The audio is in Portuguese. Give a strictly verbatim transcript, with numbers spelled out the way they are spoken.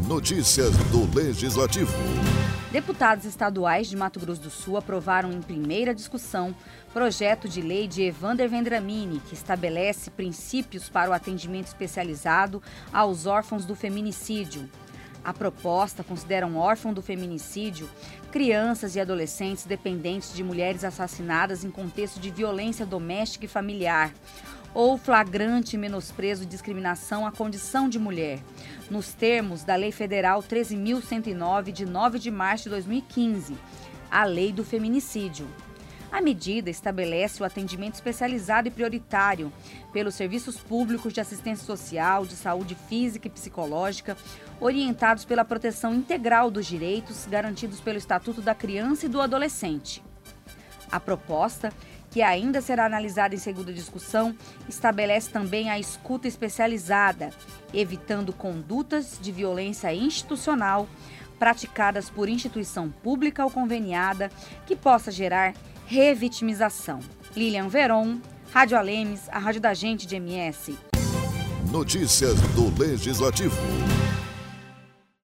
Notícias do Legislativo. Deputados estaduais de Mato Grosso do Sul aprovaram em primeira discussão projeto de lei de Evander Vendramini, que estabelece princípios para o atendimento especializado aos órfãos do feminicídio. A proposta considera um órfão do feminicídio crianças e adolescentes dependentes de mulheres assassinadas em contexto de violência doméstica e familiar, ou flagrante menosprezo e discriminação à condição de mulher, nos termos da Lei Federal treze mil cento e nove, de nove de março de dois mil e quinze, a Lei do Feminicídio. A medida estabelece o atendimento especializado e prioritário pelos serviços públicos de assistência social, de saúde física e psicológica, orientados pela proteção integral dos direitos garantidos pelo Estatuto da Criança e do Adolescente. A proposta, que ainda será analisada em segunda discussão, estabelece também a escuta especializada, evitando condutas de violência institucional praticadas por instituição pública ou conveniada que possa gerar revitimização. Lilian Veron, Rádio Alemes, a rádio da gente de M S. Notícias do Legislativo.